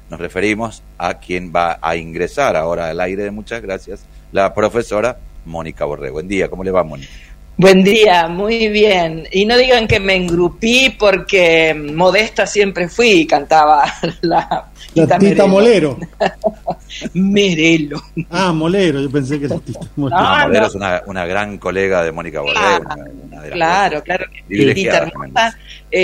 nos referimos a quien va a ingresar ahora al aire de Muchas Gracias, la profesora Mónica Borré. Buen día, ¿cómo le va, Mónica? Buen día, muy bien. Y no digan que me engrupí porque modesta siempre fui y cantaba la Tita Molero. Merelo. Ah, Molero, yo pensé que era Tita Molero. Molero es una gran colega de Mónica Borré. Claro. Tita hermosa.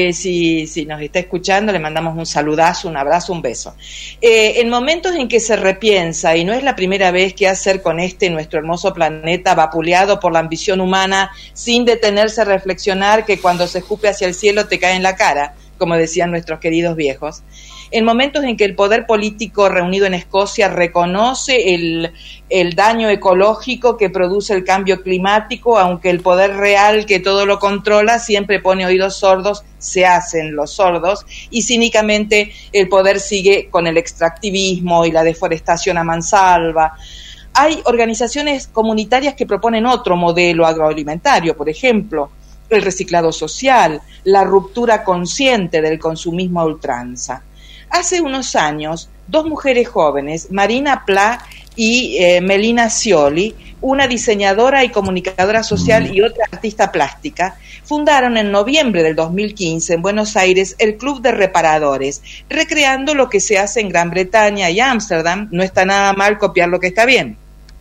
Si nos está escuchando, le mandamos un saludazo, un abrazo, un beso. En momentos en que se repiensa, y no es la primera vez que hacer con nuestro hermoso planeta vapuleado por la ambición humana, sin detenerse a reflexionar que cuando se escupe hacia el cielo te cae en la cara, como decían nuestros queridos viejos. En momentos en que el poder político reunido en Escocia reconoce el daño ecológico que produce el cambio climático, aunque el poder real que todo lo controla siempre pone oídos sordos, se hacen los sordos, y cínicamente el poder sigue con el extractivismo y la deforestación a mansalva. Hay organizaciones comunitarias que proponen otro modelo agroalimentario, por ejemplo, el reciclado social, la ruptura consciente del consumismo a ultranza. Hace unos años, dos mujeres jóvenes, Marina Pla y Melina Scioli, una diseñadora y comunicadora social y otra artista plástica, fundaron en noviembre del 2015 en Buenos Aires el Club de Reparadores, recreando lo que se hace en Gran Bretaña y Ámsterdam. No está nada mal copiar lo que está bien.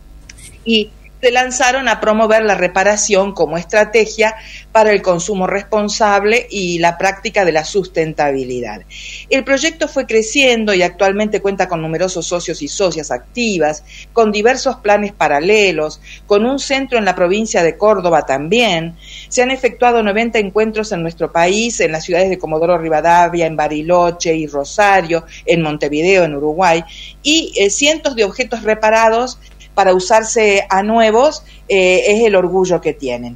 Y se lanzaron a promover la reparación como estrategia para el consumo responsable y la práctica de la sustentabilidad. El proyecto fue creciendo y actualmente cuenta con numerosos socios y socias activas, con diversos planes paralelos, con un centro en la provincia de Córdoba también. Se han efectuado 90 encuentros en nuestro país, en las ciudades de Comodoro Rivadavia, en Bariloche y Rosario, en Montevideo, en Uruguay, y cientos de objetos reparados para usarse a nuevos, es el orgullo que tienen.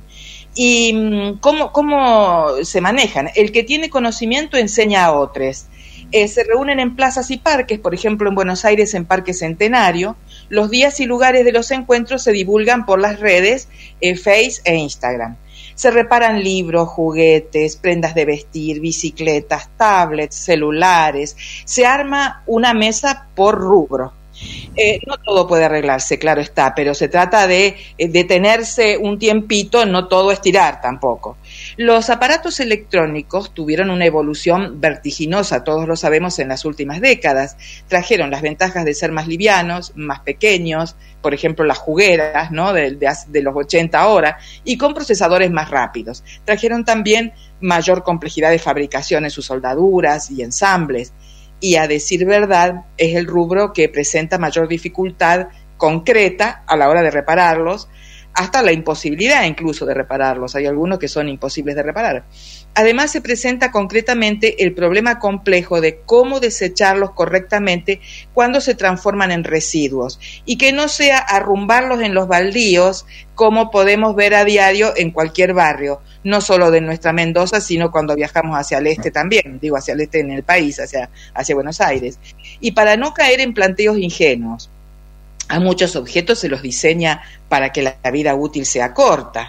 ¿Y cómo se manejan? El que tiene conocimiento enseña a otros. Se reúnen en plazas y parques, por ejemplo en Buenos Aires en Parque Centenario. Los días y lugares de los encuentros se divulgan por las redes Face e Instagram. Se reparan libros, juguetes, prendas de vestir, bicicletas, tablets, celulares. Se arma una mesa por rubro. No todo puede arreglarse, claro está, pero se trata de detenerse un tiempito, no todo estirar tampoco. Los aparatos electrónicos tuvieron una evolución vertiginosa, todos lo sabemos, en las últimas décadas. Trajeron las ventajas de ser más livianos, más pequeños, por ejemplo las jugueras, ¿no?, de los 80 ahora, y con procesadores más rápidos. Trajeron también mayor complejidad de fabricación en sus soldaduras y ensambles. Y a decir verdad, es el rubro que presenta mayor dificultad concreta a la hora de repararlos, hasta la imposibilidad incluso de repararlos. Hay algunos que son imposibles de reparar. Además, se presenta concretamente el problema complejo de cómo desecharlos correctamente cuando se transforman en residuos, y que no sea arrumbarlos en los baldíos, como podemos ver a diario en cualquier barrio, no solo de nuestra Mendoza, sino cuando viajamos hacia el este también, digo hacia el este en el país, hacia Buenos Aires. Y para no caer en planteos ingenuos, a muchos objetos se los diseña para que la vida útil sea corta,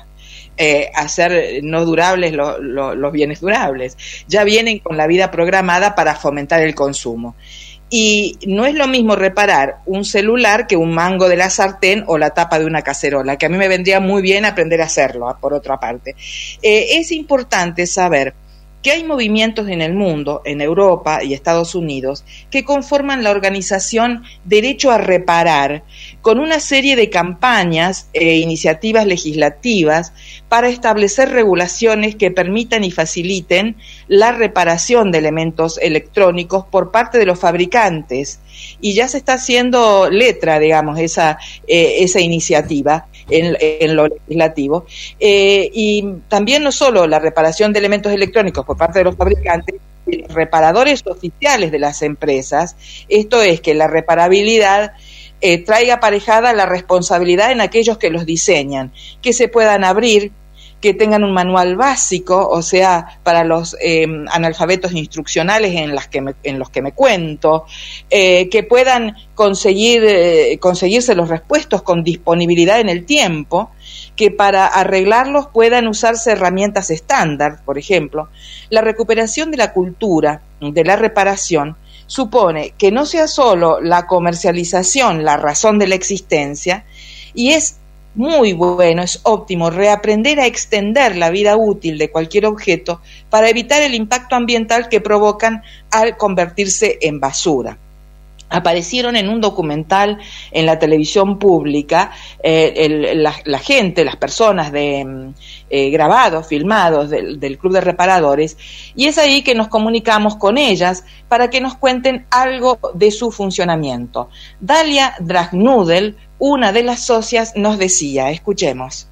hacer no durables los bienes durables. Ya vienen con la vida programada para fomentar el consumo. Y no es lo mismo reparar un celular que un mango de la sartén o la tapa de una cacerola, que a mí me vendría muy bien aprender a hacerlo, por otra parte. Es importante saber que hay movimientos en el mundo, en Europa y Estados Unidos, que conforman la organización Derecho a Reparar, con una serie de campañas e iniciativas legislativas para establecer regulaciones que permitan y faciliten la reparación de elementos electrónicos por parte de los fabricantes. Y ya se está haciendo letra, digamos, esa iniciativa en lo legislativo. Y también no solo la reparación de elementos electrónicos por parte de los fabricantes, los reparadores oficiales de las empresas. Esto es, que la reparabilidad traiga aparejada la responsabilidad en aquellos que los diseñan, que se puedan abrir, que tengan un manual básico, o sea, para los analfabetos instruccionales en los que me cuento, que puedan conseguirse los repuestos con disponibilidad en el tiempo, que para arreglarlos puedan usarse herramientas estándar, por ejemplo. La recuperación de la cultura de la reparación supone que no sea solo la comercialización la razón de la existencia, y es muy bueno, es óptimo reaprender a extender la vida útil de cualquier objeto para evitar el impacto ambiental que provocan al convertirse en basura. Aparecieron en un documental en la televisión pública la gente, las personas grabados, filmados del Club de Reparadores, y es ahí que nos comunicamos con ellas para que nos cuenten algo de su funcionamiento. Dalia Dragnudel, una de las socias, nos decía, escuchemos.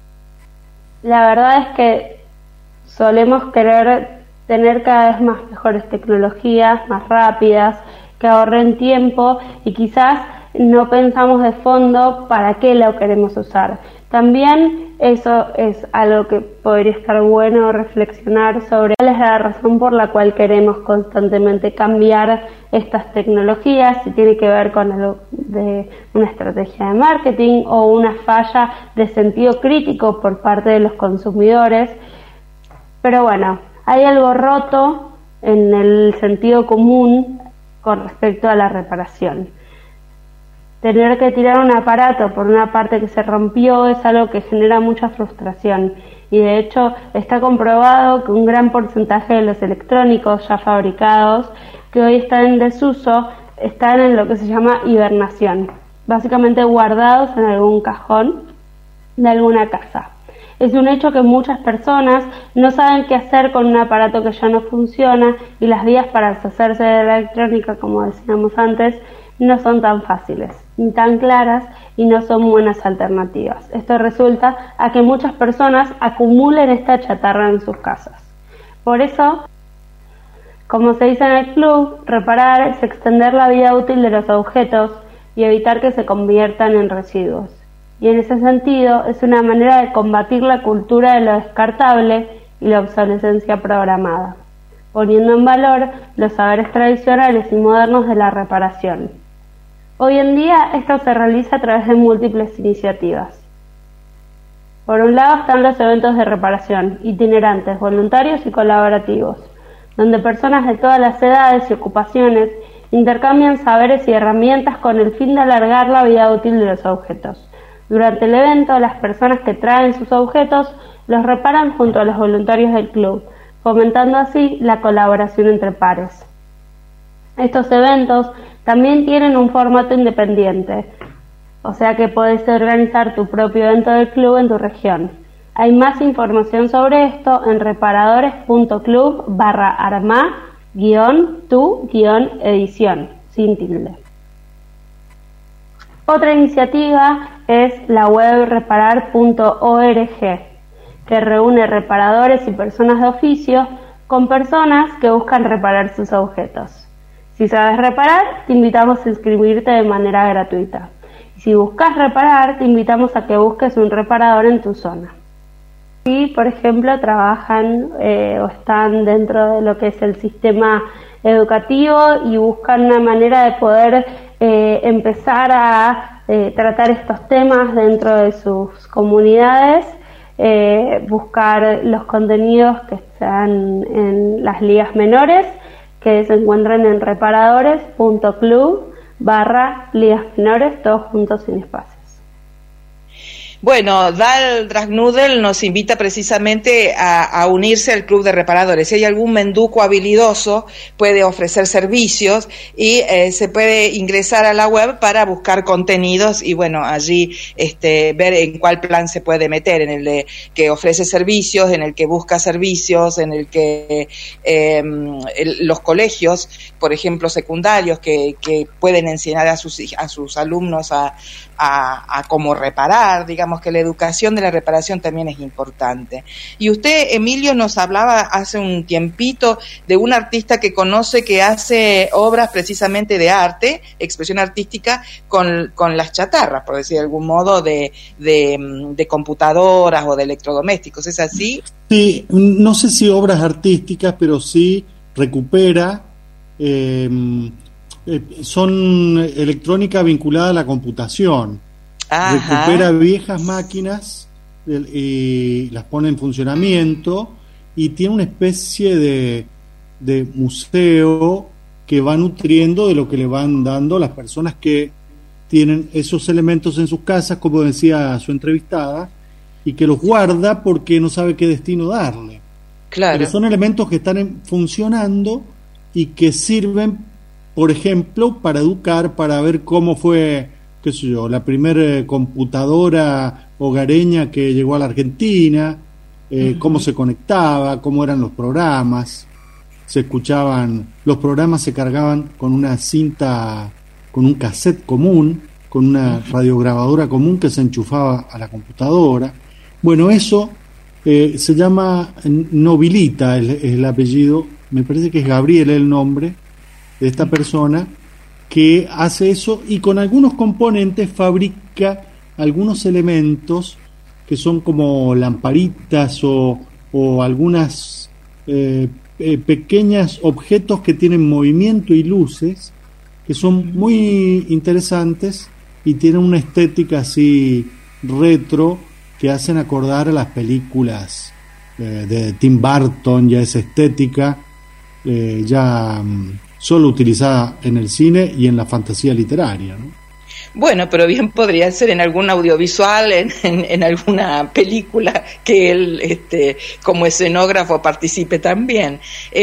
La verdad es que solemos querer tener cada vez más mejores tecnologías, más rápidas, que ahorren tiempo, y quizás no pensamos de fondo para qué lo queremos usar. También eso es algo que podría estar bueno reflexionar sobre cuál es la razón por la cual queremos constantemente cambiar estas tecnologías, si tiene que ver con algo de una estrategia de marketing o una falla de sentido crítico por parte de los consumidores. Pero bueno, hay algo roto en el sentido común con respecto a la reparación. Tener que tirar un aparato por una parte que se rompió es algo que genera mucha frustración, y de hecho está comprobado que un gran porcentaje de los electrónicos ya fabricados que hoy están en desuso están en lo que se llama hibernación, básicamente guardados en algún cajón de alguna casa. Es un hecho que muchas personas no saben qué hacer con un aparato que ya no funciona, y las vías para deshacerse de la electrónica, como decíamos antes, no son tan fáciles ni tan claras, y no son buenas alternativas. Esto resulta a que muchas personas acumulen esta chatarra en sus casas. Por eso, como se dice en el club, reparar es extender la vida útil de los objetos y evitar que se conviertan en residuos. Y en ese sentido es una manera de combatir la cultura de lo descartable y la obsolescencia programada, poniendo en valor los saberes tradicionales y modernos de la reparación. Hoy en día esto se realiza a través de múltiples iniciativas. Por un lado están los eventos de reparación, itinerantes, voluntarios y colaborativos, donde personas de todas las edades y ocupaciones intercambian saberes y herramientas con el fin de alargar la vida útil de los objetos. Durante el evento, las personas que traen sus objetos los reparan junto a los voluntarios del club, fomentando así la colaboración entre pares. Estos eventos también tienen un formato independiente, o sea que puedes organizar tu propio evento del club en tu región. Hay más información sobre esto en reparadores.club/arma-tu-edición, sin tilde. Otra iniciativa es la web reparar.org, que reúne reparadores y personas de oficio con personas que buscan reparar sus objetos. Si sabes reparar, te invitamos a inscribirte de manera gratuita. Y si buscas reparar, te invitamos a que busques un reparador en tu zona. Y, por ejemplo, trabajan o están dentro de lo que es el sistema educativo y buscan una manera de poder empezar a tratar estos temas dentro de sus comunidades, buscar los contenidos que están en las ligas menores, que se encuentran en reparadores.club/ligas menores, todos juntos sin espacios. Bueno, Dal Dragnudel nos invita precisamente a unirse al Club de Reparadores. Si hay algún menduco habilidoso, puede ofrecer servicios y se puede ingresar a la web para buscar contenidos y bueno, allí ver en cuál plan se puede meter, en el de que ofrece servicios, en el que busca servicios, en el que los colegios, por ejemplo, secundarios, que pueden enseñar a sus alumnos a cómo reparar. Digamos que la educación de la reparación también es importante. Y usted, Emilio, nos hablaba hace un tiempito de un artista que conoce que hace obras precisamente de arte, expresión artística, con las chatarras, por decir de algún modo, de computadoras o de electrodomésticos. ¿Es así? Sí, no sé si obras artísticas, pero sí recupera... son electrónica vinculada a la computación. Ajá. Recupera viejas máquinas y las pone en funcionamiento y tiene una especie de museo que va nutriendo de lo que le van dando las personas que tienen esos elementos en sus casas, como decía su entrevistada, y que los guarda porque no sabe qué destino darle. Claro. Pero son elementos que están funcionando y que sirven, por ejemplo, para educar, para ver cómo fue, qué sé yo, la primera computadora hogareña que llegó a la Argentina, cómo se conectaba, cómo eran los programas, se escuchaban, los programas se cargaban con una cinta, con un cassette común, con una radiograbadora común que se enchufaba a la computadora. Bueno, eso se llama Nobilita, es el apellido, me parece que es Gabriel el nombre de esta persona que hace eso, y con algunos componentes fabrica algunos elementos que son como lamparitas o algunas pequeños objetos que tienen movimiento y luces, que son muy interesantes y tienen una estética así retro que hacen acordar a las películas de Tim Burton, ya esa estética ya solo utilizada en el cine y en la fantasía literaria, ¿no? Bueno, pero bien podría ser en algún audiovisual, en alguna película que él, como escenógrafo, participe también.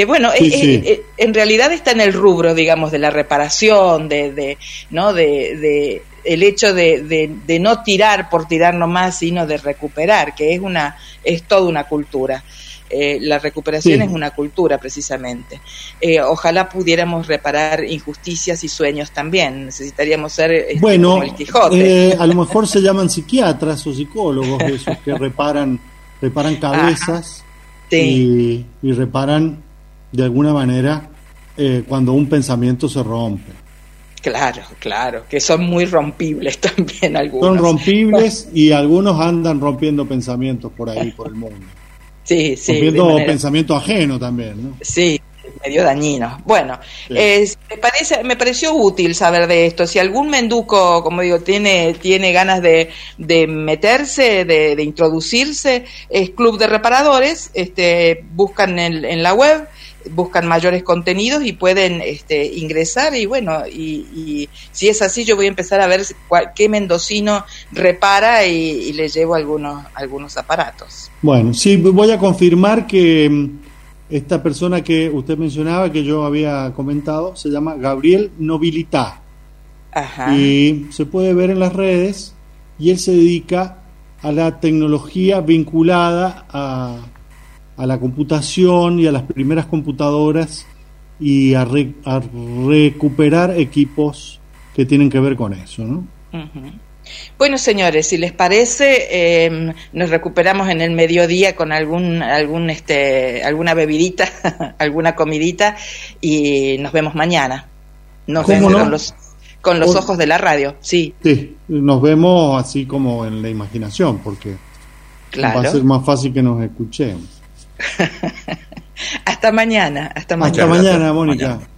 En realidad está en el rubro, digamos, de la reparación, ¿no? De el hecho de no tirar por tirar nomás, sino de recuperar, que es toda una cultura. La recuperación es una cultura, precisamente. Ojalá pudiéramos reparar injusticias y sueños también. Necesitaríamos ser como el Quijote. A lo mejor se llaman psiquiatras o psicólogos, esos que reparan cabezas. Sí. y reparan de alguna manera cuando un pensamiento se rompe. Claro, que son muy rompibles también algunos. Son rompibles y algunos andan rompiendo pensamientos por ahí, por el mundo. Sí, rompiendo pensamiento ajeno también, ¿no? Sí, medio dañino. Bueno, sí. Me pareció útil saber de esto. Si algún menduco, como digo, tiene ganas de meterse, de introducirse, es Club de Reparadores. Buscan en la web, buscan mayores contenidos y pueden ingresar, y bueno, y si es así, yo voy a empezar a ver qué mendocino repara y le llevo algunos aparatos. Bueno, sí, voy a confirmar que esta persona que usted mencionaba, que yo había comentado, se llama Gabriel Nobilita. Ajá. Y se puede ver en las redes, y él se dedica a la tecnología vinculada a la computación y a las primeras computadoras, y a recuperar equipos que tienen que ver con eso, ¿no? Uh-huh. Bueno, señores, si les parece, nos recuperamos en el mediodía con alguna bebidita, alguna comidita, y nos vemos mañana. Nos vemos con los ojos de la radio, sí. Sí, nos vemos así como en la imaginación, porque va a ser más fácil que nos escuchemos. Hasta mañana, Mónica.